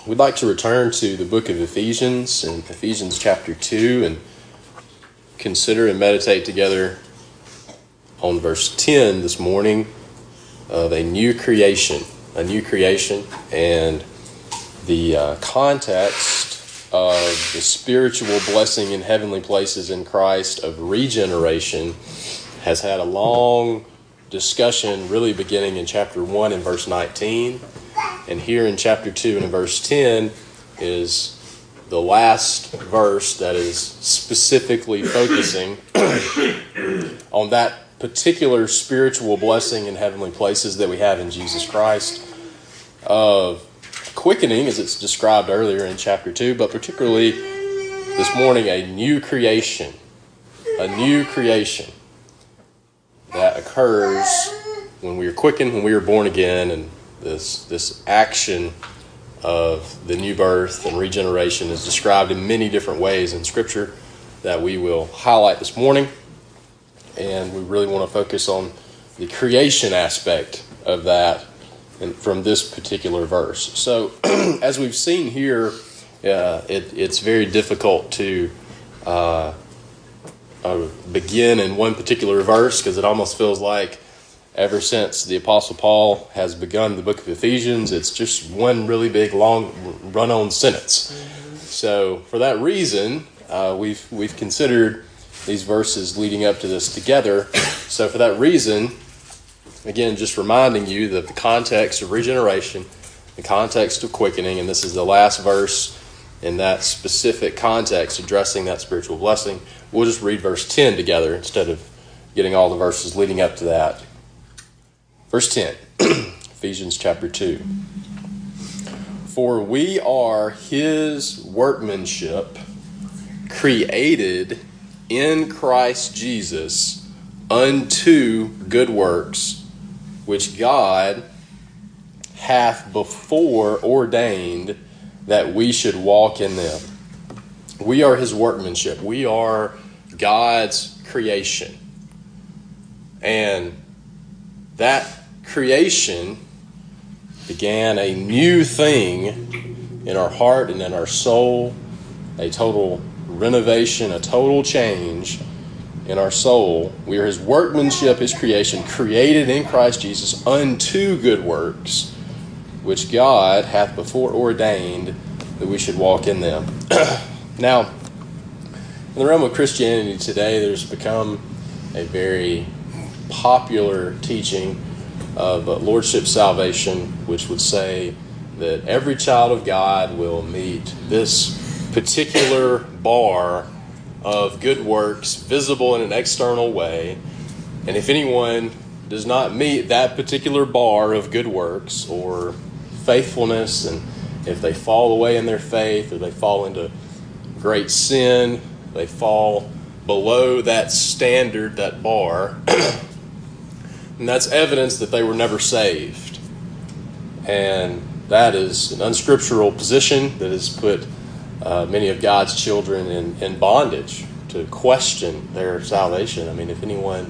We'd like to return to the book of Ephesians, in Ephesians chapter 2, and consider and meditate together on verse 10 this morning of a new creation, and the context of the spiritual blessing in heavenly places in Christ of regeneration has had a long discussion, really beginning in chapter 1 and verse 19. And here in chapter 2 and in verse 10 is the last verse that is specifically focusing on that particular spiritual blessing in heavenly places that we have in Jesus Christ of quickening, as it's described earlier in chapter 2, but particularly this morning, a new creation that occurs when we are quickened, when we are born again, and this action of the new birth and regeneration is described in many different ways in Scripture that we will highlight this morning. And we really want to focus on the creation aspect of that from this particular verse. So, as we've seen here, it's very difficult to begin in one particular verse because it almost feels like ever since the Apostle Paul has begun the book of Ephesians, it's just one really big, long, run-on sentence. So for that reason, we've considered these verses leading up to this together. So for that reason, again, just reminding you that the context of regeneration, the context of quickening, and this is the last verse in that specific context addressing that spiritual blessing. We'll just read verse 10 together instead of getting all the verses leading up to that. Verse 10, Ephesians chapter 2. For we are his workmanship, created in Christ Jesus unto good works, which God hath before ordained that we should walk in them. We are his workmanship. We are God's creation. And that creation began a new thing in our heart and in our soul, a total renovation, a total change in our soul. We are his workmanship, his creation, created in Christ Jesus unto good works, which God hath before ordained that we should walk in them. Now, in the realm of Christianity today, there's become a very popular teaching of Lordship salvation, which would say that every child of God will meet this particular bar of good works visible in an external way. And if anyone does not meet that particular bar of good works or faithfulness, and if they fall away in their faith or they fall into great sin, they fall below that standard, that bar, and that's evidence that they were never saved. And that is an unscriptural position that has put many of God's children in bondage to question their salvation. I mean, if anyone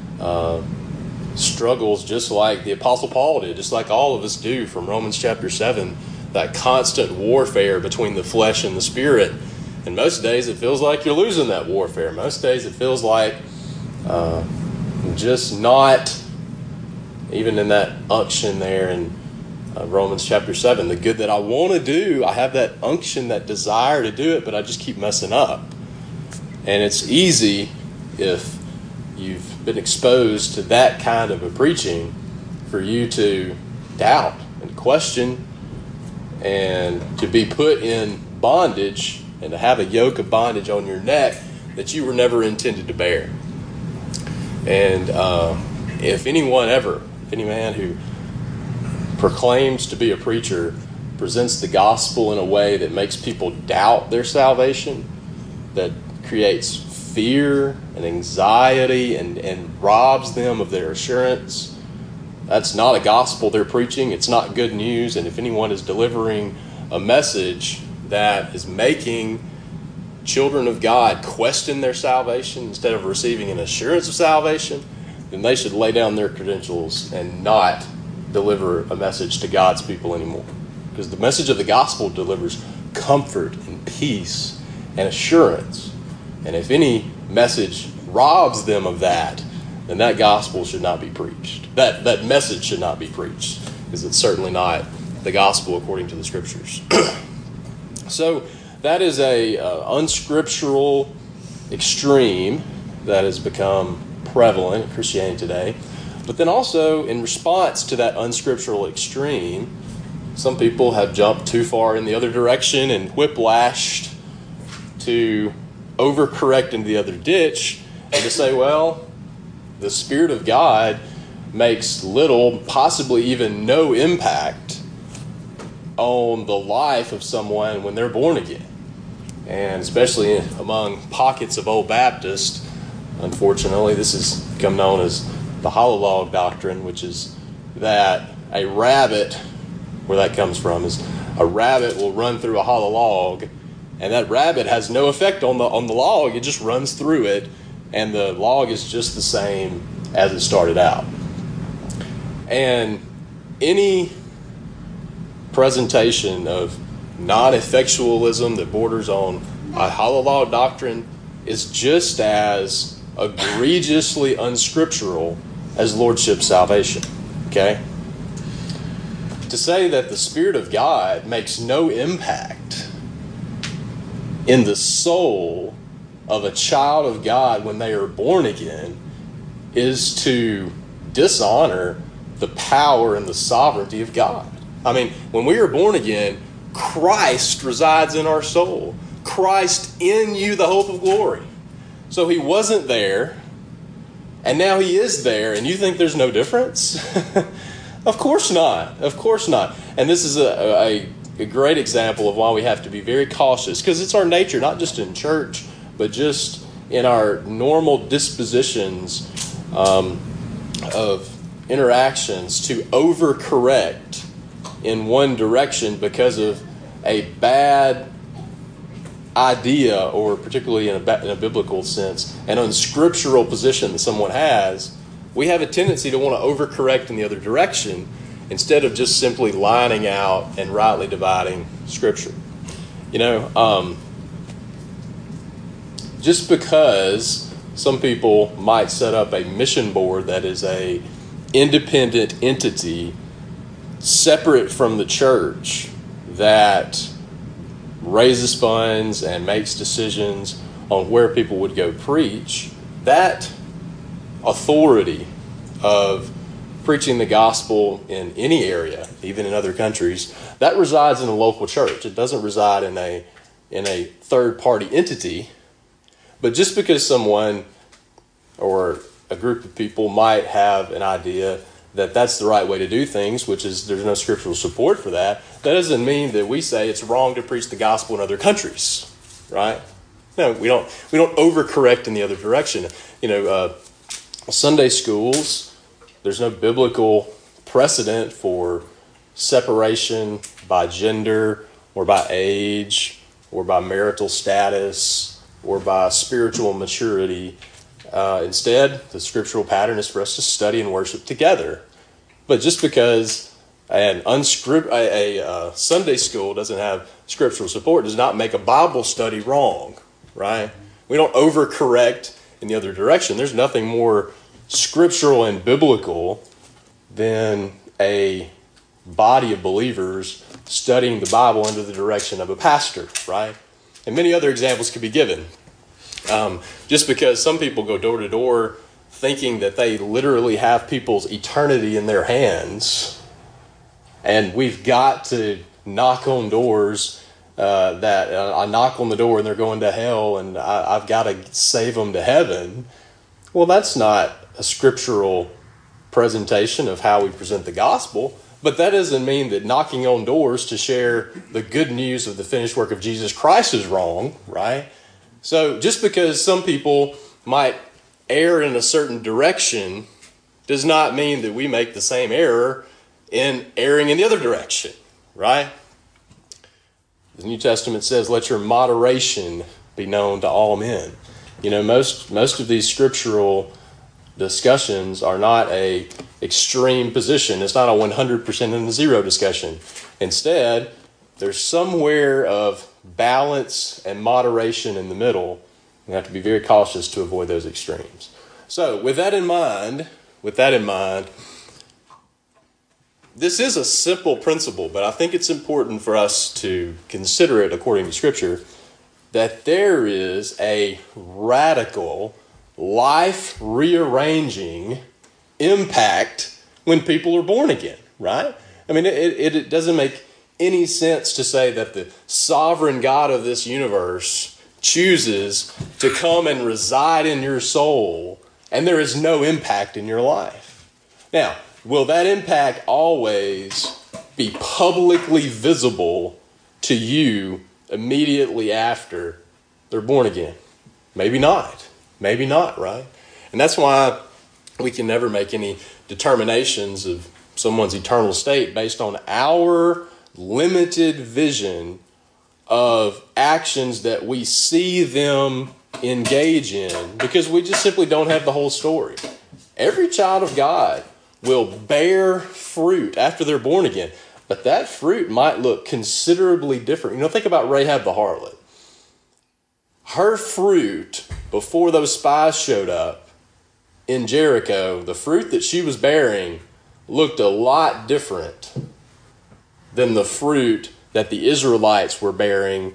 struggles just like the Apostle Paul did, just like all of us do from Romans chapter 7, that constant warfare between the flesh and the spirit, and most days it feels like you're losing that warfare. Most days it feels like just not, even in that unction there in Romans chapter 7, the good that I want to do, I have that unction, that desire to do it, but I just keep messing up. And it's easy, if you've been exposed to that kind of a preaching, for you to doubt and question and to be put in bondage and to have a yoke of bondage on your neck that you were never intended to bear. And if any man who proclaims to be a preacher presents the gospel in a way that makes people doubt their salvation, that creates fear and anxiety and robs them of their assurance, that's not a gospel they're preaching. It's not good news. And if anyone is delivering a message that is making children of God question their salvation instead of receiving an assurance of salvation, then they should lay down their credentials and not deliver a message to God's people anymore. because the message of the gospel delivers comfort and peace and assurance. And if any message robs them of that, then that gospel should not be preached. That message should not be preached, because it's certainly not the gospel according to the Scriptures. So that is a unscriptural extreme that has become prevalent in Christianity today. But then also, in response to that unscriptural extreme, some people have jumped too far in the other direction and whiplashed to overcorrect into the other ditch and to say, well, the Spirit of God makes little, possibly even no impact on the life of someone when they're born again. And especially among pockets of old Baptists, unfortunately, this has become known as the hollow log doctrine, which is that a rabbit, where that comes from, is a rabbit will run through a hollow log, and that rabbit has no effect on the log. It just runs through it, and the log is just the same as it started out. And any presentation of non-effectualism that borders on a hollow log doctrine is just as egregiously unscriptural as lordship salvation. Okay? To say that the Spirit of God makes no impact in the soul of a child of God when they are born again is to dishonor the power and the sovereignty of God. I mean, when we are born again, Christ resides in our soul. Christ in you, the hope of glory. So he wasn't there, and now he is there, and you think there's no difference? Of course not. Of course not. And this is a great example of why we have to be very cautious, because it's our nature, not just in church, but just in our normal dispositions of interactions, to overcorrect in one direction because of a bad idea, or particularly in a biblical sense, an unscriptural position that someone has. We have a tendency to want to overcorrect in the other direction instead of just simply lining out and rightly dividing Scripture. You know, just because some people might set up a mission board that is a independent entity separate from the church that raises funds and makes decisions on where people would go preach, that authority of preaching the gospel in any area, even in other countries, that resides in a local church. It doesn't reside in a third-party entity. But just because someone or a group of people might have an idea that that's the right way to do things, which is there's no scriptural support for that, that doesn't mean that we say it's wrong to preach the gospel in other countries, right? No, we don't overcorrect in the other direction. You know, Sunday schools, there's no biblical precedent for separation by gender or by age or by marital status or by spiritual maturity. Instead, the scriptural pattern is for us to study and worship together. But just because a Sunday school doesn't have scriptural support does not make a Bible study wrong, right? We don't overcorrect in the other direction. There's nothing more scriptural and biblical than a body of believers studying the Bible under the direction of a pastor, right? And many other examples could be given. Just because some people go door to door thinking that they literally have people's eternity in their hands, and we've got to knock on doors that I knock on the door and they're going to hell, and I've got to save them to heaven. Well, that's not a scriptural presentation of how we present the gospel, but that doesn't mean that knocking on doors to share the good news of the finished work of Jesus Christ is wrong, right? So just because some people might err in a certain direction does not mean that we make the same error in erring in the other direction, right? The New Testament says, let your moderation be known to all men. You know, most of these scriptural discussions are not a extreme position. It's not a 100% and a zero discussion. Instead, there's somewhere of balance and moderation in the middle. You have to be very cautious to avoid those extremes. So with that in mind, this is a simple principle, but I think it's important for us to consider it according to Scripture, that there is a radical, life-rearranging impact when people are born again, right? I mean, it doesn't make any sense to say that the sovereign God of this universe chooses to come and reside in your soul and there is no impact in your life. Now, will that impact always be publicly visible to you immediately after they're born again? Maybe not. Maybe not, right? And that's why we can never make any determinations of someone's eternal state based on our limited vision of actions that we see them engage in, because we just simply don't have the whole story. Every child of God will bear fruit after they're born again, but that fruit might look considerably different. You know, think about Rahab the harlot. Her fruit, before those spies showed up in Jericho, the fruit that she was bearing looked a lot different than the fruit that the Israelites were bearing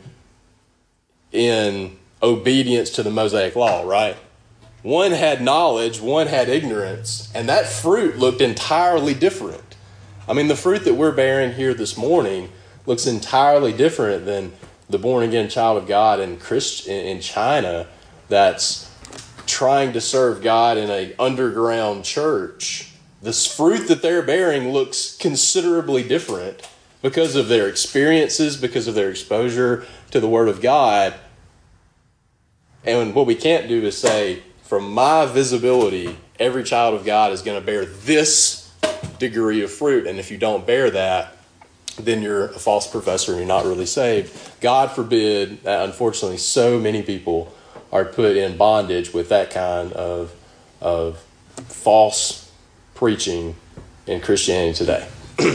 in obedience to the Mosaic law, right? One had knowledge, one had ignorance, and that fruit looked entirely different. I mean, the fruit that we're bearing here this morning looks entirely different than the born-again child of God in China that's trying to serve God in an underground church. This fruit that they're bearing looks considerably different because of their experiences, because of their exposure to the Word of God. And what we can't do is say, from my visibility, every child of God is going to bear this degree of fruit. And if you don't bear that, then you're a false professor and you're not really saved. God forbid that, unfortunately, so many people are put in bondage with that kind of false preaching in Christianity today.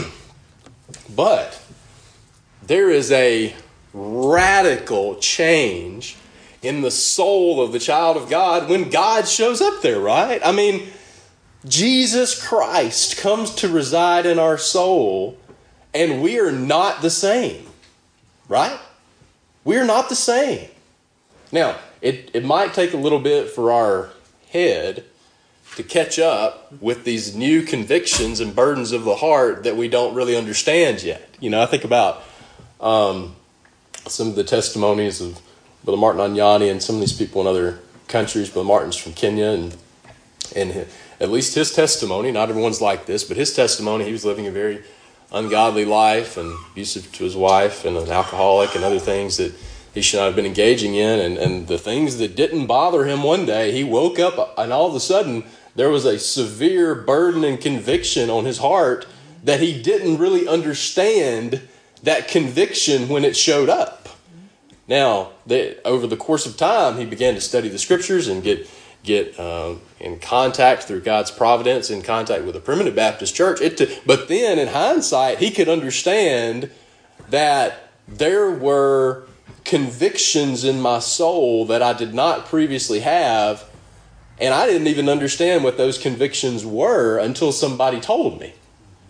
But there is a radical change in the soul of the child of God when God shows up there, right? I mean, Jesus Christ comes to reside in our soul and we are not the same, right? We are not the same. Now, it might take a little bit for our head to catch up with these new convictions and burdens of the heart that we don't really understand yet. You know, I think about some of the testimonies of Brother Martin Anyani and some of these people in other countries. Brother Martin's from Kenya, and at least his testimony, not everyone's like this, but his testimony, he was living a very ungodly life and abusive to his wife and an alcoholic and other things that he should not have been engaging in. And the things that didn't bother him, one day he woke up and all of a sudden there was a severe burden and conviction on his heart that he didn't really understand that conviction when it showed up. Now, over the course of time, he began to study the Scriptures and get in contact through God's providence, in contact with the Primitive Baptist Church. But then, in hindsight, he could understand that there were convictions in my soul that I did not previously have, and I didn't even understand what those convictions were until somebody told me.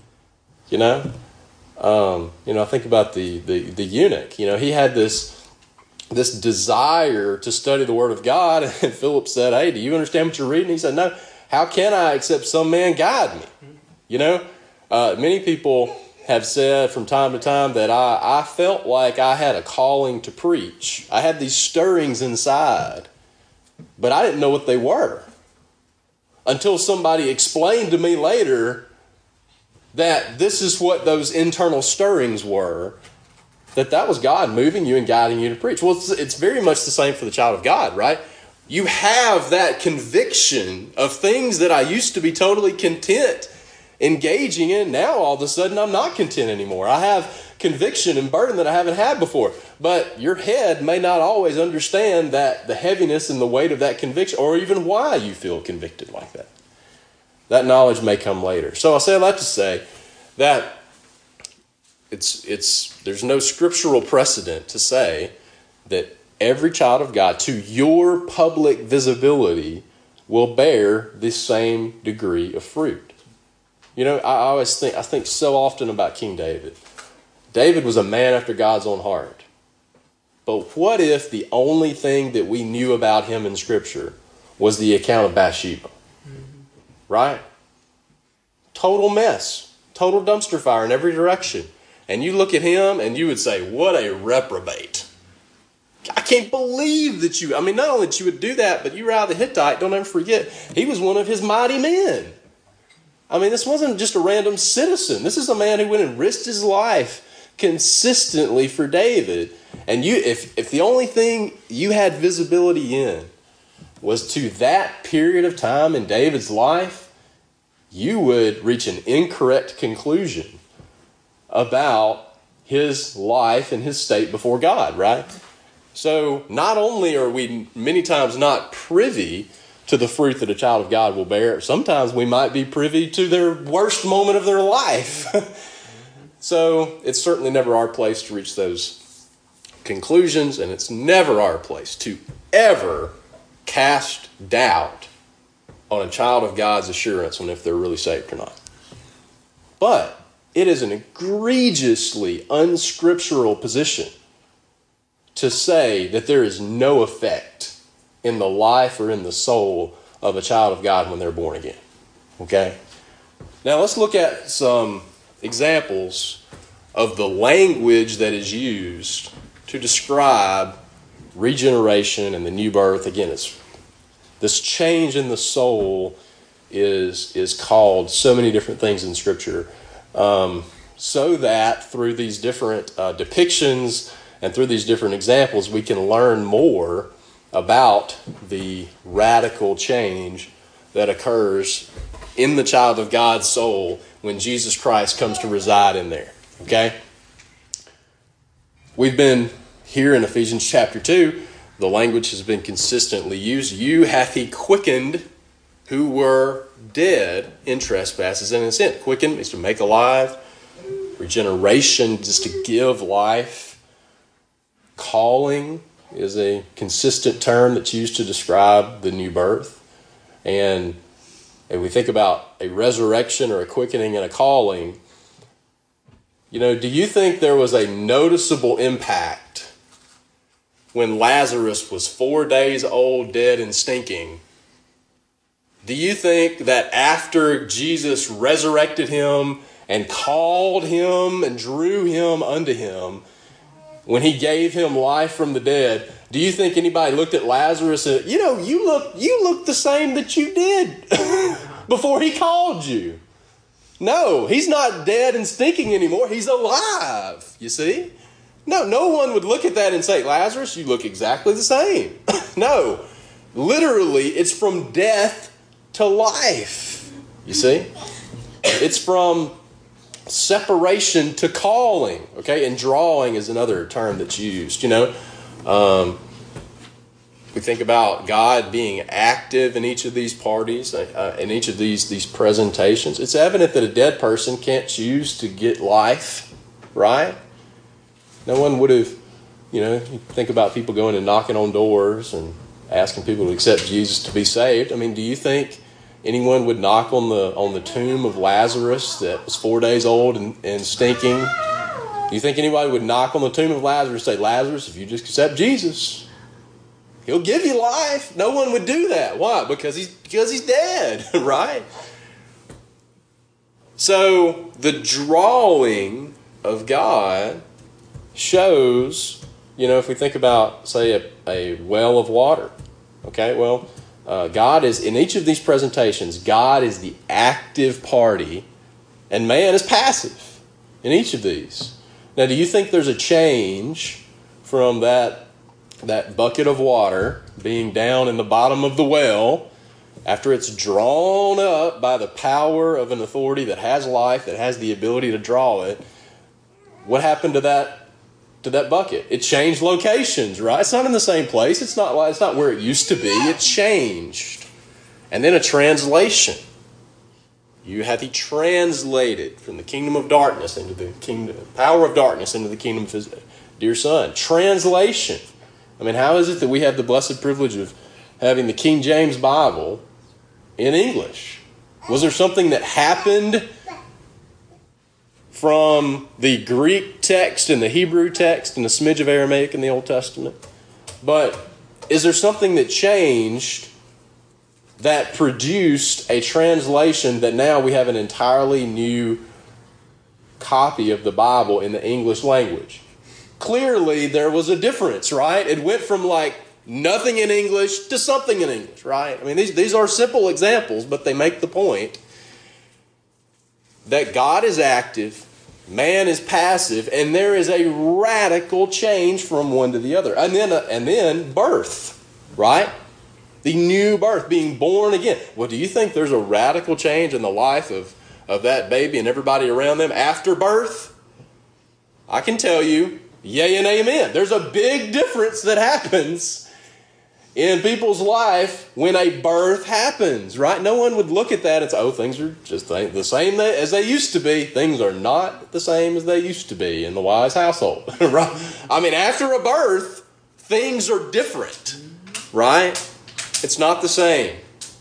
I think about the eunuch. He had this desire to study the Word of God, and Philip said, "Hey, do you understand what you're reading?" He said, "No. How can I except some man guide me?" Many people have said from time to time that I felt like I had a calling to preach. I had these stirrings inside, but I didn't know what they were until somebody explained to me later that this is what those internal stirrings were, that was God moving you and guiding you to preach. Well, it's very much the same for the child of God, right? You have that conviction of things that I used to be totally content engaging in. Now, all of a sudden, I'm not content anymore. I have conviction and burden that I haven't had before. But your head may not always understand that the heaviness and the weight of that conviction, or even why you feel convicted like that. That knowledge may come later. So I say that to say that there's no scriptural precedent to say that every child of God, to your public visibility, will bear the same degree of fruit. You know, I think so often about King David. David was a man after God's own heart. But what if the only thing that we knew about him in Scripture was the account of Bathsheba? Right? Total mess. Total dumpster fire in every direction. And you look at him and you would say, what a reprobate. I can't believe that you, not only that you would do that, but Uriah the Hittite, don't ever forget, he was one of his mighty men. This wasn't just a random citizen. This is a man who went and risked his life consistently for David. And if the only thing you had visibility in was to that period of time in David's life, you would reach an incorrect conclusion about his life and his state before God, right? So not only are we many times not privy to the fruit that a child of God will bear, sometimes we might be privy to their worst moment of their life. So it's certainly never our place to reach those conclusions, and it's never our place to ever cast doubt on a child of God's assurance on if they're really saved or not. But it is an egregiously unscriptural position to say that there is no effect in the life or in the soul of a child of God when they're born again. Okay? Now let's look at some examples of the language that is used to describe regeneration and the new birth. Again, it's this change in the soul is called so many different things in Scripture, so that through these different depictions and through these different examples, we can learn more about the radical change that occurs in the child of God's soul when Jesus Christ comes to reside in there. Okay? We've been here in Ephesians chapter 2. The language has been consistently used. You hath he quickened who were dead in trespasses and in sin. Quicken means to make alive. Regeneration is to give life. Calling is a consistent term that's used to describe the new birth. And if we think about a resurrection or a quickening and a calling, do you think there was a noticeable impact when Lazarus was 4 days old, dead and stinking? Do you think that after Jesus resurrected him and called him and drew him unto him, when he gave him life from the dead, do you think anybody looked at Lazarus and, you look the same that you did before he called you? No, he's not dead and stinking anymore. He's alive, you see? No one would look at that and say, Lazarus, you look exactly the same. No, literally, it's from death to life, you see? It's from separation to calling, okay? And drawing is another term that's used, We think about God being active in each of these parties, in each of these presentations. It's evident that a dead person can't choose to get life, right? No one would have, you think about people going and knocking on doors and asking people to accept Jesus to be saved. Do you think anyone would knock on the tomb of Lazarus that was 4 days old and stinking? Do you think anybody would knock on the tomb of Lazarus and say, Lazarus, if you just accept Jesus, he'll give you life? No one would do that. Why? Because he's dead, right? So the drawing of God shows, if we think about, say, a well of water. Okay, well, God is, in each of these presentations, God is the active party and man is passive in each of these. Now, do you think there's a change from that bucket of water being down in the bottom of the well after it's drawn up by the power of an authority that has life, that has the ability to draw it? What happened to that bucket? It changed locations, right? It's not in the same place. It's not where it used to be. It changed. And then a translation. You hath he translated from the kingdom of darkness into the power of darkness into the kingdom of his dear Son. Translation. I mean, how is it that we have the blessed privilege of having the King James Bible in English? Was there something that happened from the Greek text and the Hebrew text and a smidge of Aramaic in the Old Testament? But is there something that changed that produced a translation that now we have an entirely new copy of the Bible in the English language? Clearly, there was a difference, right? It went from like nothing in English to something in English, right? I mean, these are simple examples, but they make the point that God is active, man is passive, and there is a radical change from one to the other. And then birth, right? The new birth, being born again. Well, do you think there's a radical change in the life of that baby and everybody around them after birth? I can tell you, yay and amen. There's a big difference that happens in people's life when a birth happens, right? No one would look at that and say, oh, things are just the same as they used to be. Things are not the same as they used to be in the Wise household, right? I mean, after a birth, things are different, right? It's not the same.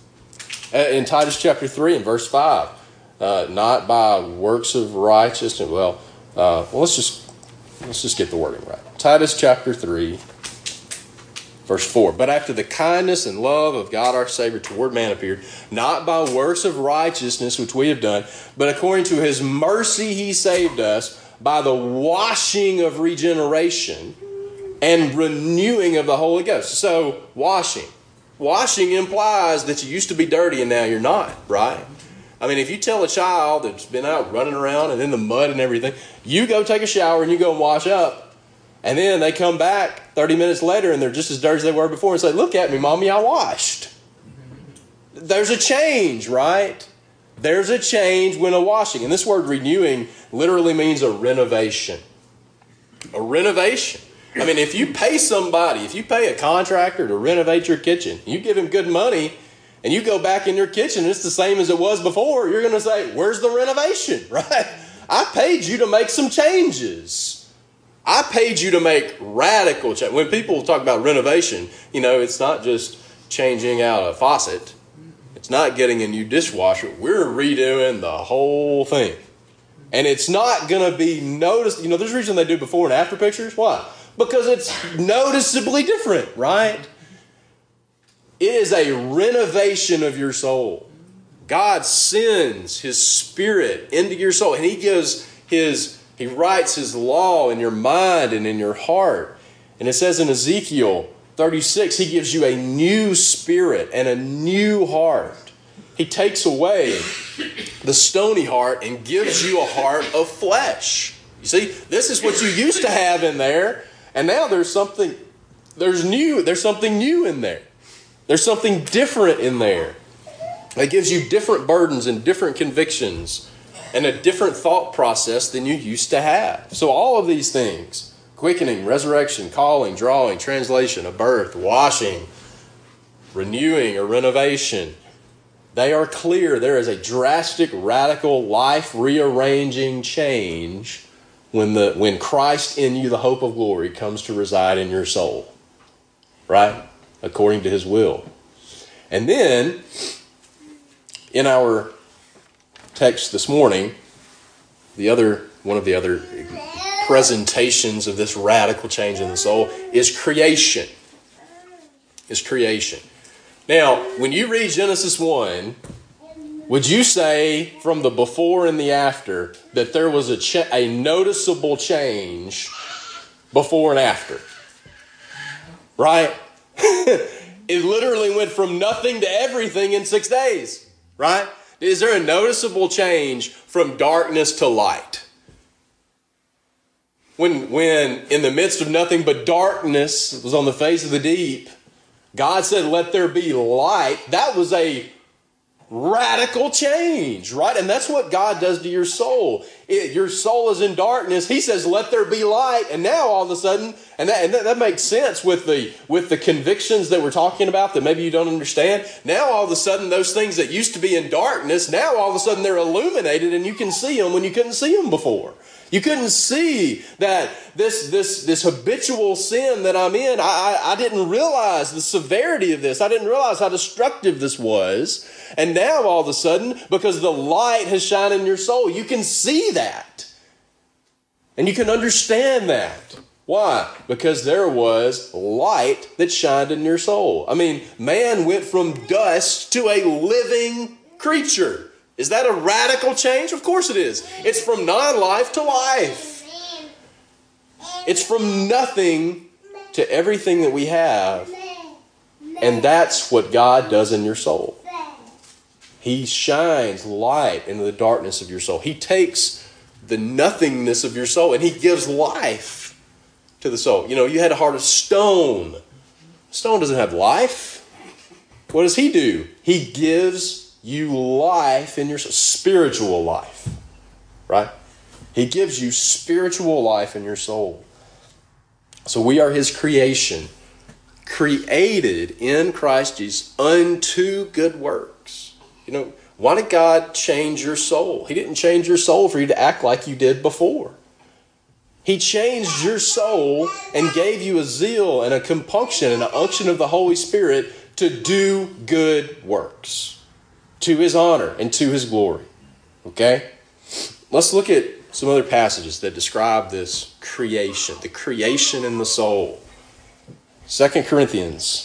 In Titus chapter 3 and verse 5, not by works of righteousness. Let's just get the wording right. Titus chapter 3, verse 4. But after the kindness and love of God our Savior toward man appeared, not by works of righteousness which we have done, but according to his mercy he saved us by the washing of regeneration and renewing of the Holy Ghost. So, washing. Washing implies that you used to be dirty and now you're not, right? I mean, if you tell a child that's been out running around and in the mud and everything, you go take a shower and you go and wash up, and then they come back 30 minutes later and they're just as dirty as they were before and say, look at me, Mommy, I washed. There's a change, right? There's a change when a washing. And this word renewing literally means a renovation. A renovation. I mean, if you pay somebody, if you pay a contractor to renovate your kitchen, you give him good money, and you go back in your kitchen and it's the same as it was before, you're going to say, where's the renovation, right? I paid you to make some changes. I paid you to make radical change. When people talk about renovation, it's not just changing out a faucet. It's not getting a new dishwasher. We're redoing the whole thing. And it's not going to be noticed. There's a reason they do before and after pictures. Why? Because it's noticeably different, right? It is a renovation of your soul. God sends his Spirit into your soul, and he writes his law in your mind and in your heart. And it says in Ezekiel 36, he gives you a new spirit and a new heart. He takes away the stony heart and gives you a heart of flesh. You see, this is what you used to have in there. And now there's something new in there. There's something different in there. It gives you different burdens and different convictions and a different thought process than you used to have. So all of these things, quickening, resurrection, calling, drawing, translation, a birth, washing, renewing, or renovation, they are clear. There is a drastic, radical, life-rearranging change when Christ in you, the hope of glory, comes to reside in your soul, right? According to his will. And then, in our text this morning, one of the other presentations of this radical change in the soul is creation. Now, when you read Genesis 1, would you say from the before and the after that there was a noticeable change before and after? Right? It literally went from nothing to everything in 6 days. Right? Is there a noticeable change from darkness to light? When in the midst of nothing but darkness was on the face of the deep, God said, let there be light. That was a radical change, right? And that's what God does to your soul. your soul is in darkness. He says, let there be light. And now all of a sudden, and that makes sense with the convictions that we're talking about that maybe you don't understand. Now all of a sudden, those things that used to be in darkness, now all of a sudden they're illuminated and you can see them when you couldn't see them before. You couldn't see that this habitual sin that I'm in, I didn't realize the severity of this. I didn't realize how destructive this was. And now all of a sudden, because the light has shined in your soul, you can see that. And you can understand that. Why? Because there was light that shined in your soul. I mean, man went from dust to a living creature. Is that a radical change? Of course it is. It's from non-life to life. It's from nothing to everything that we have. And that's what God does in your soul. He shines light into the darkness of your soul. He takes the nothingness of your soul and He gives life to the soul. You know, you had a heart of stone. Stone doesn't have life. What does He do? He gives you life in your soul, spiritual life, right? He gives you spiritual life in your soul. So we are His creation, created in Christ Jesus unto good works. You know, why did God change your soul? He didn't change your soul for you to act like you did before. He changed your soul and gave you a zeal and a compunction and an unction of the Holy Spirit to do good works, to His honor and to His glory. Okay? Let's look at some other passages that describe this creation, the creation in the soul. 2 Corinthians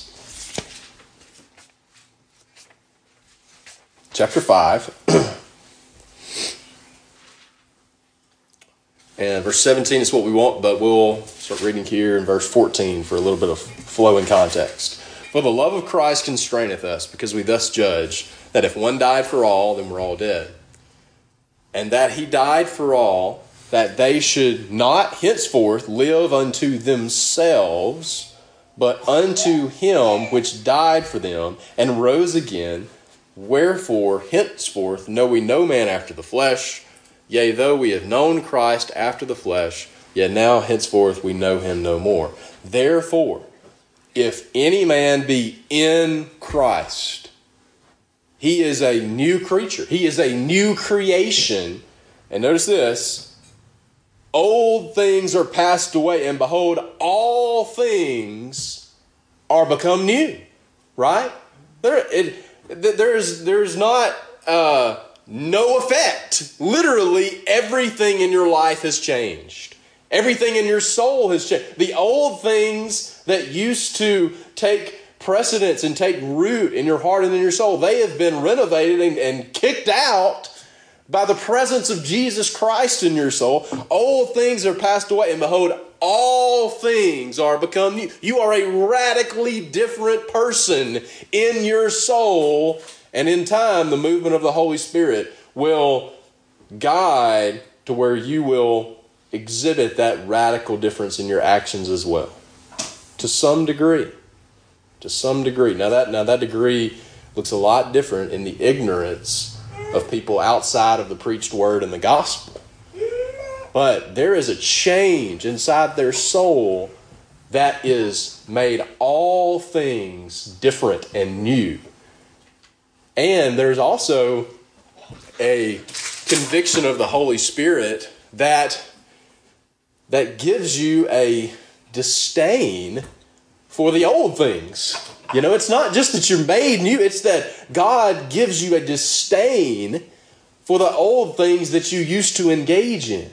chapter 5 and verse 17 is what we want, but we'll start reading here in verse 14 for a little bit of flow and context. For the love of Christ constraineth us, because we thus judge that if one died for all, then we're all dead. And that He died for all, that they should not henceforth live unto themselves, but unto Him which died for them and rose again. Wherefore henceforth know we no man after the flesh. Yea, though we have known Christ after the flesh, yet now henceforth we know Him no more. Therefore, if any man be in Christ, he is a new creature. He is a new creation. And notice this: old things are passed away, and behold, all things are become new. Right? There's not no effect. Literally, everything in your life has changed. Everything in your soul has changed. The old things that used to take precedence and take root in your heart and in your soul, they have been renovated and kicked out by the presence of Jesus Christ in your soul. Old things are passed away, and behold, all things are become new. You are a radically different person in your soul, and in time, the movement of the Holy Spirit will guide to where you will exhibit that radical difference in your actions as well. To some degree. To some degree. Now that degree looks a lot different in the ignorance of people outside of the preached word and the gospel. But there is a change inside their soul that is made all things different and new. And there's also a conviction of the Holy Spirit that gives you a disdain for the old things. You know, it's not just that you're made new, it's that God gives you a disdain for the old things that you used to engage in.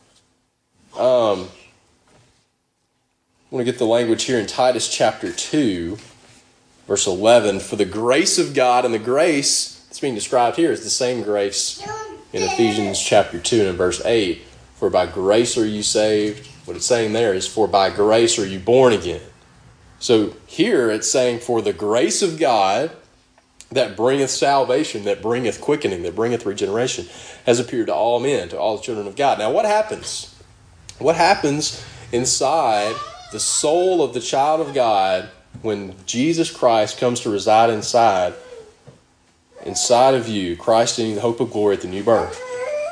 I want to get the language here in Titus chapter 2, verse 11. For the grace of God, and the grace that's being described here is the same grace in Ephesians chapter 2 and verse 8. For by grace are you saved. What it's saying there is, for by grace are you born again. So here it's saying, for the grace of God that bringeth salvation, that bringeth quickening, that bringeth regeneration, has appeared to all men, to all the children of God. Now what happens? What happens inside the soul of the child of God when Jesus Christ comes to reside inside of you, Christ in you, the hope of glory at the new birth?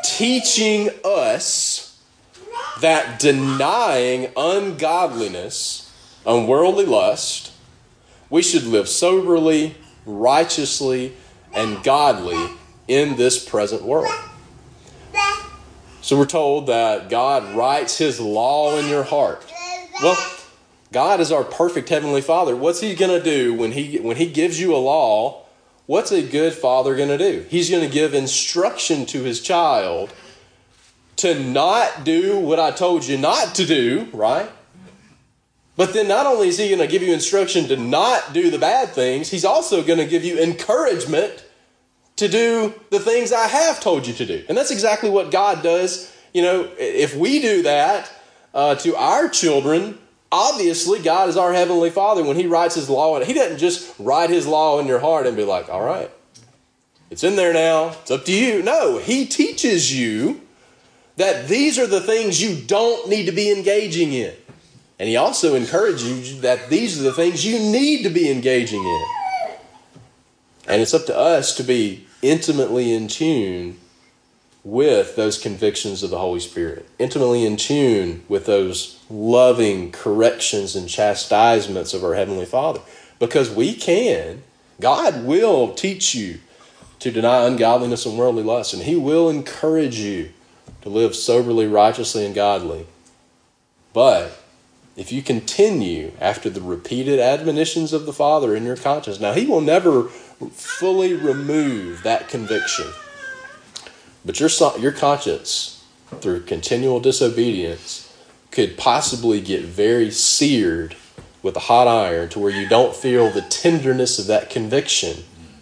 teaching us that denying ungodliness, unworldly lust, we should live soberly, righteously, and godly in this present world. So we're told that God writes his law in your heart. Well, God is our perfect heavenly Father. What's he going to do when he gives you a law? What's a good father going to do? He's going to give instruction to his child to not do what I told you not to do, right? But then not only is he going to give you instruction to not do the bad things, he's also going to give you encouragement to do the things I have told you to do. And that's exactly what God does. You know, if we do that to our children, obviously God is our heavenly Father. When he writes his law, he doesn't just write his law in your heart and be like, all right, it's in there now, it's up to you. No, he teaches you that these are the things you don't need to be engaging in. And he also encourages you that these are the things you need to be engaging in. And it's up to us to be intimately in tune with those convictions of the Holy Spirit. Intimately in tune with those loving corrections and chastisements of our Heavenly Father. Because God will teach you to deny ungodliness and worldly lust. And he will encourage you to live soberly, righteously, and godly. But if you continue after the repeated admonitions of the Father in your conscience, now he will never fully remove that conviction. But your conscience, through continual disobedience, could possibly get very seared with a hot iron to where you don't feel the tenderness of that conviction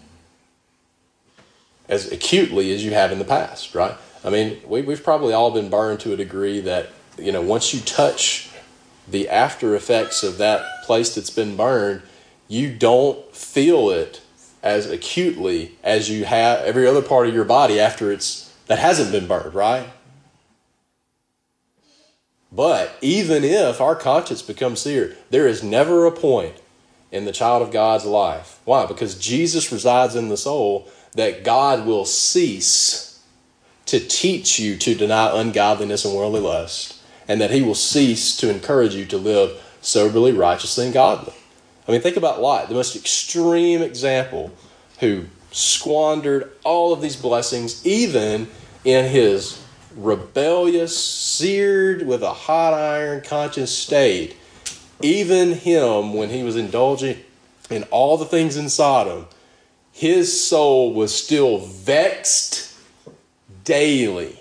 as acutely as you have in the past, right? I mean, we've probably all been burned to a degree that, once you touch the after effects of that place that's been burned, you don't feel it as acutely as you have every other part of your body that hasn't been burned, right? But even if our conscience becomes seared, there is never a point in the child of God's life. Why? Because Jesus resides in the soul, that God will cease to teach you to deny ungodliness and worldly lust, and that he will cease to encourage you to live soberly, righteously, and godly. I mean, think about Lot, the most extreme example, who squandered all of these blessings, even in his rebellious, seared with a hot iron conscience state. Even him, when he was indulging in all the things in Sodom, his soul was still vexed daily.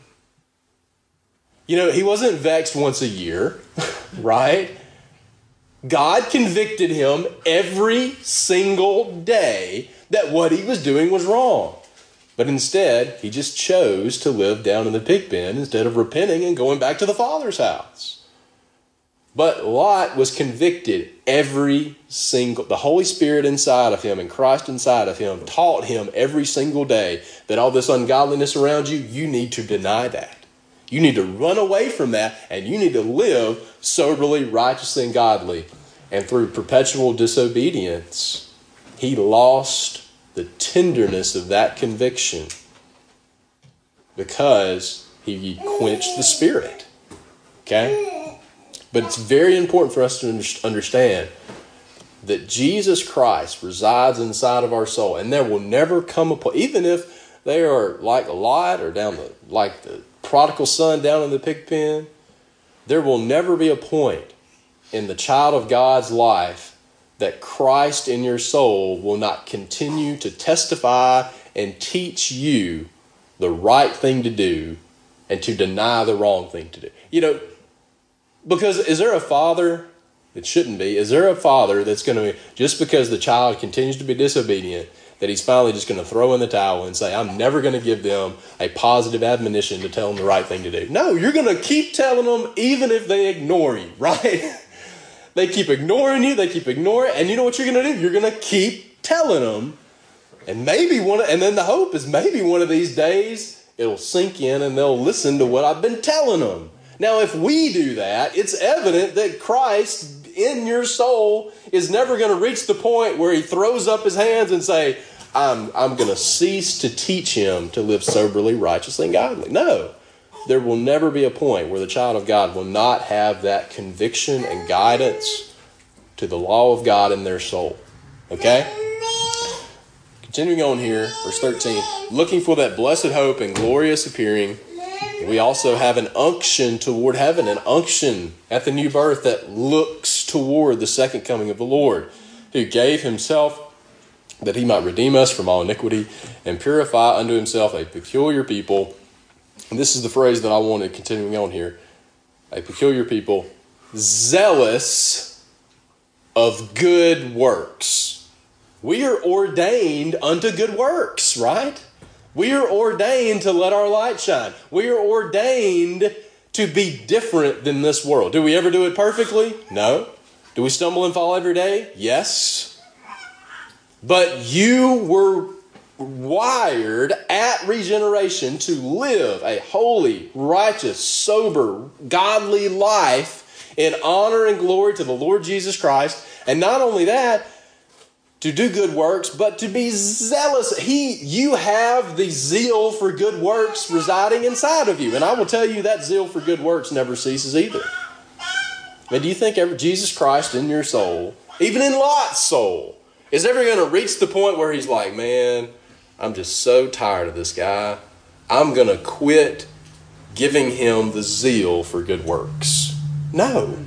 He wasn't vexed once a year, right? God convicted him every single day that what he was doing was wrong. But instead, he just chose to live down in the pig pen instead of repenting and going back to the Father's house. But Lot was convicted the Holy Spirit inside of him and Christ inside of him taught him every single day that all this ungodliness around you, you need to deny that. You need to run away from that, and you need to live soberly, righteously, and godly. And through perpetual disobedience, he lost the tenderness of that conviction because he quenched the Spirit. Okay? But it's very important for us to understand that Jesus Christ resides inside of our soul, and there will never come a point, even if they are like Lot or like the prodigal son down in the pig pen, there will never be a point in the child of God's life that Christ in your soul will not continue to testify and teach you the right thing to do and to deny the wrong thing to do. Because is there a father? It shouldn't be. Is there a father that's going to, just because the child continues to be disobedient, that he's finally just going to throw in the towel and say, I'm never going to give them a positive admonition to tell them the right thing to do? No, you're going to keep telling them even if they ignore you, right? They keep ignoring you. They keep ignoring. And you know what you're going to do? You're going to keep telling them. And then the hope is maybe one of these days it'll sink in and they'll listen to what I've been telling them. Now, if we do that, it's evident that Christ in your soul is never going to reach the point where he throws up his hands and say, I'm going to cease to teach him to live soberly, righteously, and godly. No. There will never be a point where the child of God will not have that conviction and guidance to the law of God in their soul. Okay? Continuing on here, verse 13. Looking for that blessed hope and glorious appearing, we also have an unction toward heaven, an unction at the new birth that looks toward the second coming of the Lord, who gave himself that he might redeem us from all iniquity and purify unto himself a peculiar people. And this is the phrase that I wanted continuing on here. A peculiar people, zealous of good works. We are ordained unto good works, right? We are ordained to let our light shine. We are ordained to be different than this world. Do we ever do it perfectly? No. Do we stumble and fall every day? Yes. But you were wired at regeneration to live a holy, righteous, sober, godly life in honor and glory to the Lord Jesus Christ. And not only that, to do good works, but to be zealous. You have the zeal for good works residing inside of you. And I will tell you that zeal for good works never ceases either. But do you think Jesus Christ in your soul, even in Lot's soul, is ever going to reach the point where he's like, man, I'm just so tired of this guy. I'm going to quit giving him the zeal for good works? No.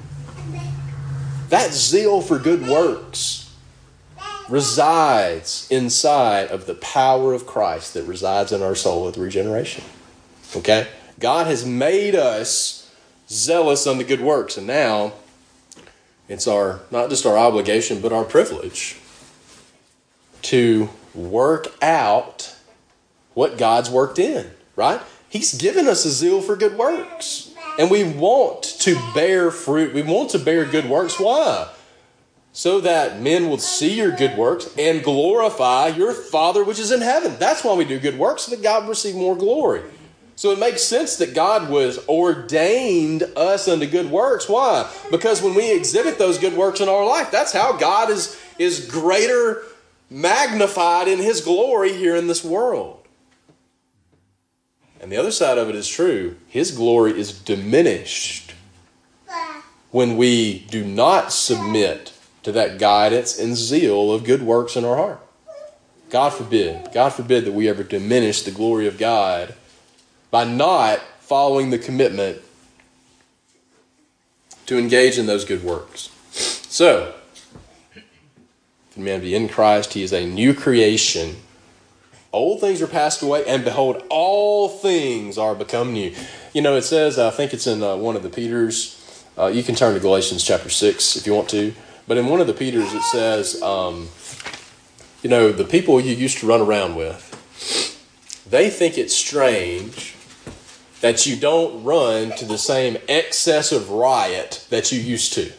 That zeal for good works resides inside of the power of Christ that resides in our soul at regeneration. Okay? God has made us zealous unto good works. And now it's not just our obligation, but our privilege to work out what God's worked in, right? He's given us a zeal for good works. And we want to bear fruit. We want to bear good works. Why? So that men will see your good works and glorify your Father which is in heaven. That's why we do good works, so that God will receive more glory. So it makes sense that God was ordained us unto good works. Why? Because when we exhibit those good works in our life, that's how God is greater magnified in his glory here in this world. And the other side of it is true. His glory is diminished when we do not submit to that guidance and zeal of good works in our heart. God forbid that we ever diminish the glory of God by not following the commitment to engage in those good works. So, if a man be in Christ, he is a new creation. Old things are passed away, and behold, all things are become new. You know, it says, I think it's in one of the Peters. You can turn to Galatians chapter 6 if you want to. But in one of the Peters, it says, the people you used to run around with, they think it's strange that you don't run to the same excess of riot that you used to.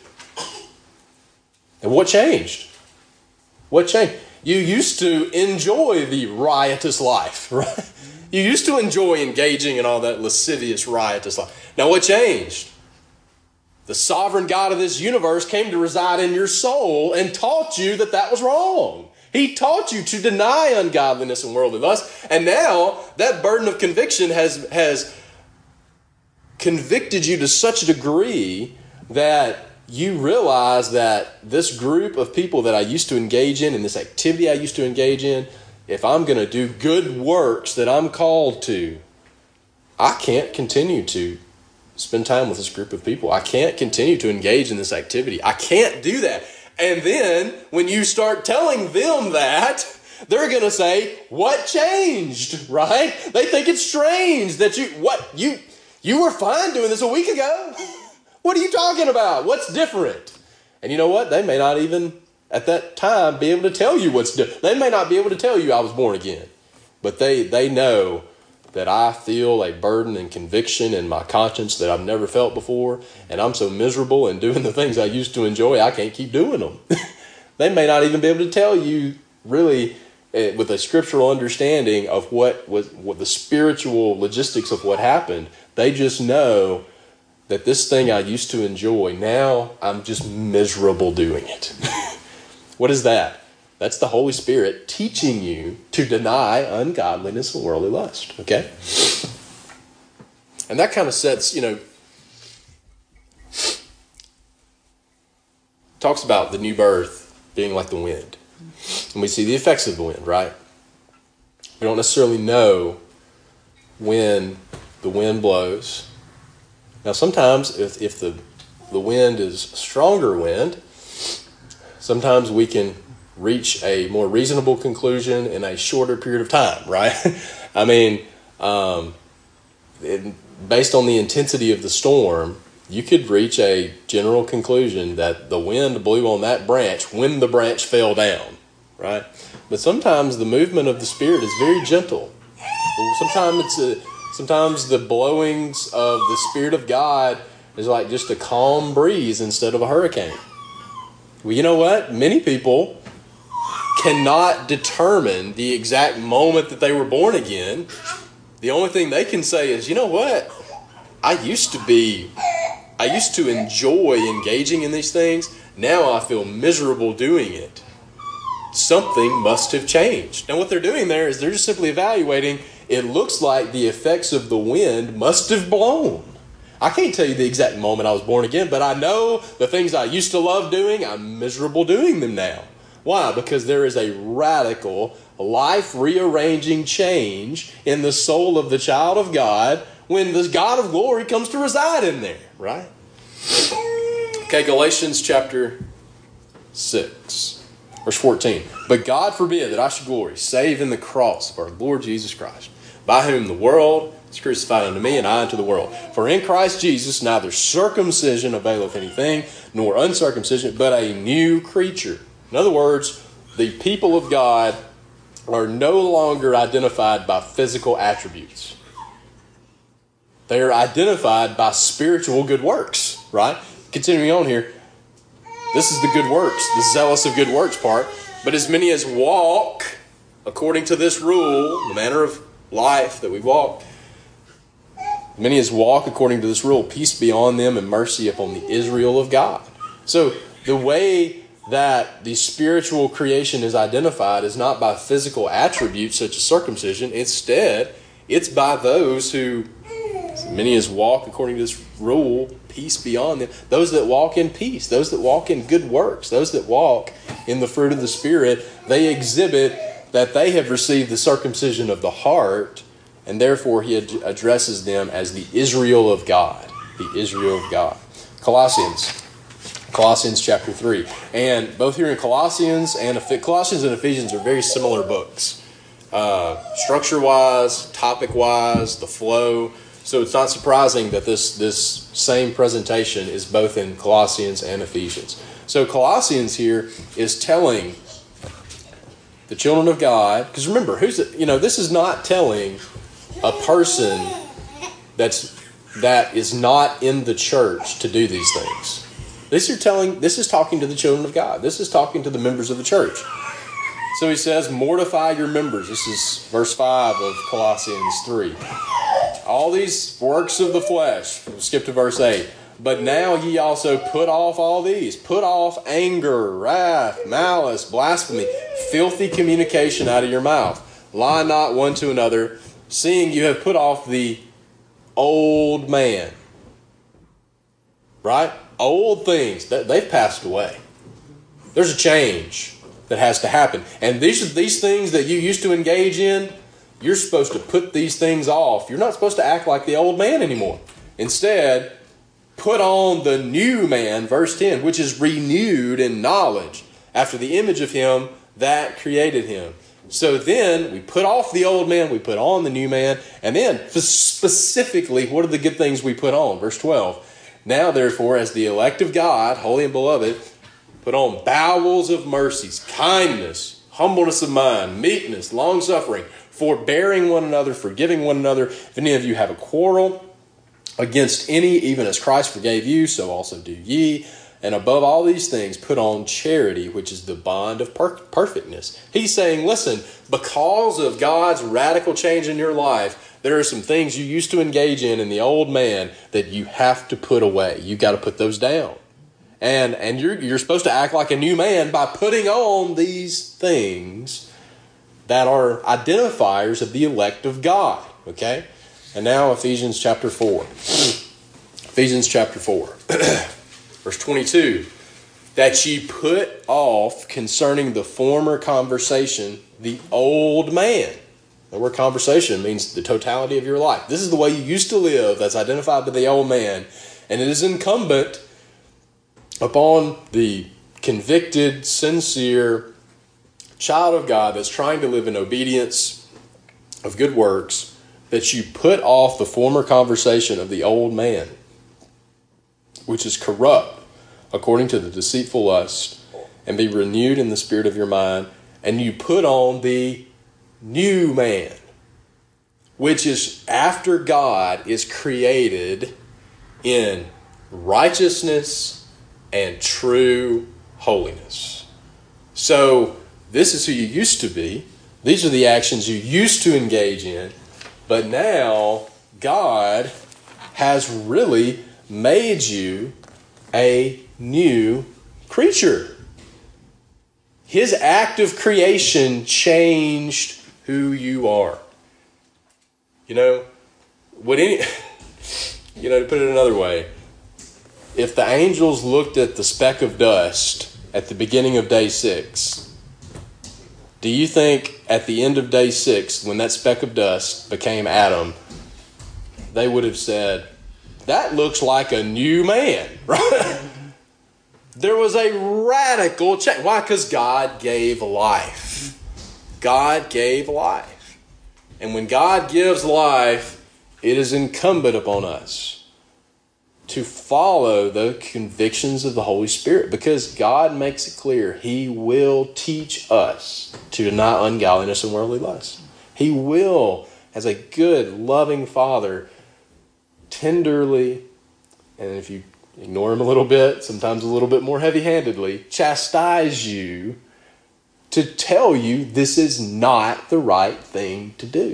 And what changed? What changed? You used to enjoy the riotous life, right? You used to enjoy engaging in all that lascivious, riotous life. Now what changed? The sovereign God of this universe came to reside in your soul and taught you that that was wrong. He taught you to deny ungodliness and worldly lust. And now that burden of conviction has convicted you to such a degree that you realize that this group of people that I used to engage in and this activity I used to engage in, if I'm going to do good works that I'm called to, I can't continue to spend time with this group of people. I can't continue to engage in this activity. I can't do that. And then when you start telling them that, they're going to say, what changed, right? They think it's strange that you were fine doing this a week ago. What are you talking about? What's different? And you know what? They may not even at that time be able to tell you what's different. They may not be able to tell you I was born again. But they know that I feel a burden and conviction in my conscience that I've never felt before. And I'm so miserable in doing the things I used to enjoy, I can't keep doing them. They may not even be able to tell you really with a scriptural understanding of what the spiritual logistics of what happened. They just know that this thing I used to enjoy, now I'm just miserable doing it. What is that? That's the Holy Spirit teaching you to deny ungodliness and worldly lust, okay? And that kind of sets, talks about the new birth being like the wind. And we see the effects of the wind, right? We don't necessarily know when the wind blows. Now, sometimes if the wind is stronger wind, sometimes we can reach a more reasonable conclusion in a shorter period of time, right? I mean, based on the intensity of the storm, you could reach a general conclusion that the wind blew on that branch when the branch fell down, right? But sometimes the movement of the Spirit is very gentle. Sometimes the blowings of the Spirit of God is like just a calm breeze instead of a hurricane. Well, you know what? Many people cannot determine the exact moment that they were born again. The only thing they can say is, you know what? I used to enjoy engaging in these things. Now I feel miserable doing it. Something must have changed. And what they're doing there is they're just simply evaluating. It looks like the effects of the wind must have blown. I can't tell you the exact moment I was born again, but I know the things I used to love doing, I'm miserable doing them now. Why? Because there is a radical, life-rearranging change in the soul of the child of God when the God of glory comes to reside in there, right? Okay, Galatians chapter 6, verse 14. But God forbid that I should glory, save in the cross of our Lord Jesus Christ, by whom the world is crucified unto me, and I unto the world. For in Christ Jesus neither circumcision availeth anything, nor uncircumcision, but a new creature. In other words, the people of God are no longer identified by physical attributes. They are identified by spiritual good works, right? Continuing on here, this is the good works, the zealous of good works part. But as many as walk according to this rule, the manner of life that we walk, many as walk according to this rule, peace be on them and mercy upon the Israel of God. So the way that the spiritual creation is identified is not by physical attributes such as circumcision. Instead, it's by those who, many as walk according to this rule, peace be on them. Those that walk in peace, those that walk in good works, those that walk in the fruit of the Spirit, they exhibit that they have received the circumcision of the heart, and therefore he addresses them as the Israel of God. The Israel of God. Colossians chapter 3. And both here in Colossians and Ephesians are very similar books. Structure-wise, topic-wise, the flow. So it's not surprising that this same presentation is both in Colossians and Ephesians. So Colossians here is telling the children of God, because remember, this is not telling a person that is not in the church to do these things. This is talking to the children of God. This is talking to the members of the church. So he says, mortify your members. This is verse 5 of Colossians 3. All these works of the flesh. We'll skip to verse 8. But now ye also put off all these. Put off anger, wrath, malice, blasphemy, filthy communication out of your mouth. Lie not one to another, seeing you have put off the old man. Right? Old things, they've passed away. There's a change that has to happen. And these things that you used to engage in, you're supposed to put these things off. You're not supposed to act like the old man anymore. Instead, put on the new man, verse 10, which is renewed in knowledge after the image of him that created him. So then we put off the old man, we put on the new man, and then specifically, what are the good things we put on? Verse 12. Now, therefore, as the elect of God, holy and beloved, put on bowels of mercies, kindness, humbleness of mind, meekness, long-suffering, forbearing one another, forgiving one another. If any of you have a quarrel against any, even as Christ forgave you, so also do ye. And above all these things, put on charity, which is the bond of perfectness. He's saying, listen, because of God's radical change in your life, there are some things you used to engage in the old man that you have to put away. You've got to put those down. And you're supposed to act like a new man by putting on these things that are identifiers of the elect of God. Okay? And now Ephesians chapter 4. Ephesians chapter 4. Verse 22. That ye put off concerning the former conversation the old man. The word conversation means the totality of your life. This is the way you used to live that's identified by the old man. And it is incumbent upon the convicted, sincere child of God that's trying to live in obedience of good works, that you put off the former conversation of the old man, which is corrupt according to the deceitful lust, and be renewed in the spirit of your mind, and you put on the new man, which is after God is created in righteousness and true holiness. So this is who you used to be. These are the actions you used to engage in. But now God has really made you a new creature. His act of creation changed who you are. To put it another way, if the angels looked at the speck of dust at the beginning of day 6, do you think at the end of day 6, when that speck of dust became Adam, they would have said, that looks like a new man, right? There was a radical change. Why? Because God gave life. God gave life. And when God gives life, it is incumbent upon us to follow the convictions of the Holy Spirit, because God makes it clear He will teach us to deny ungodliness and worldly lust. He will, as a good, loving Father, tenderly, and if you ignore Him a little bit, sometimes a little bit more heavy-handedly, chastise you to tell you this is not the right thing to do.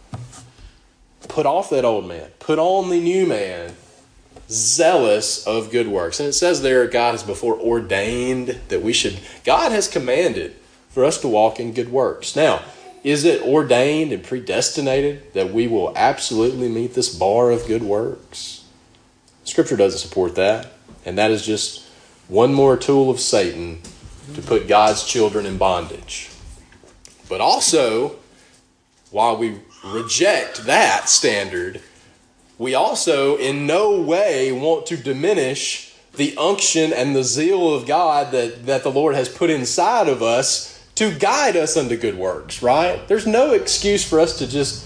Put off that old man. Put on the new man, zealous of good works. And it says there, God has before ordained that we should, God has commanded for us to walk in good works. Now, is it ordained and predestinated that we will absolutely meet this bar of good works? Scripture doesn't support that. And that is just one more tool of Satan to put God's children in bondage. But also, while we reject that standard, we also in no way want to diminish the unction and the zeal of God that the Lord has put inside of us to guide us unto good works, right? There's no excuse for us to just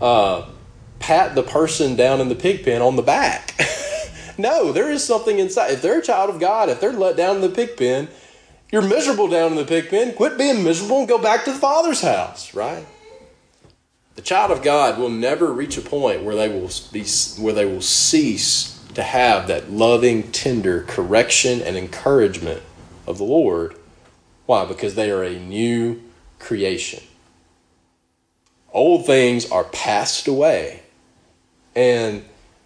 pat the person down in the pig pen on the back. No, there is something inside. If they're a child of God, if they're let down in the pig pen, you're miserable down in the pig pen. Quit being miserable and go back to the Father's house, right? The child of God will never reach a point where they will cease to have that loving, tender correction and encouragement of the Lord. Why? Because they are a new creation. Old things are passed away, and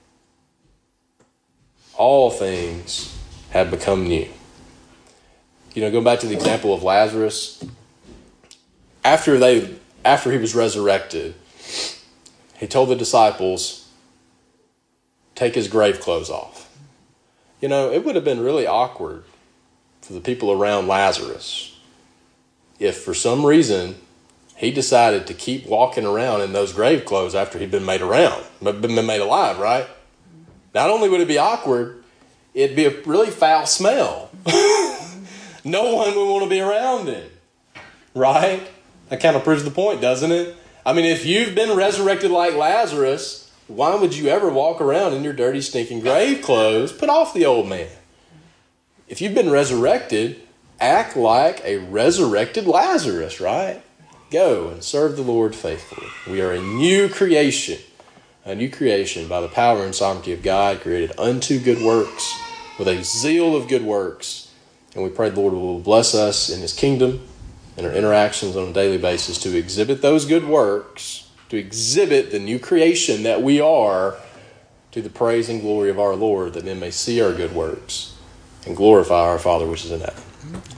all things have become new. Going back to the example of Lazarus, after he was resurrected, He told the disciples, take his grave clothes off. It would have been really awkward for the people around Lazarus if for some reason he decided to keep walking around in those grave clothes after he'd been made alive, right? Not only would it be awkward, it'd be a really foul smell. No one would want to be around him, right? That kind of proves the point, doesn't it? I mean, if you've been resurrected like Lazarus, why would you ever walk around in your dirty, stinking grave clothes? Put off the old man. If you've been resurrected, act like a resurrected Lazarus, right? Go and serve the Lord faithfully. We are a new creation by the power and sovereignty of God, created unto good works, with a zeal of good works. And we pray the Lord will bless us in His kingdom and our interactions on a daily basis to exhibit those good works, to exhibit the new creation that we are, to the praise and glory of our Lord, that men may see our good works and glorify our Father which is in heaven.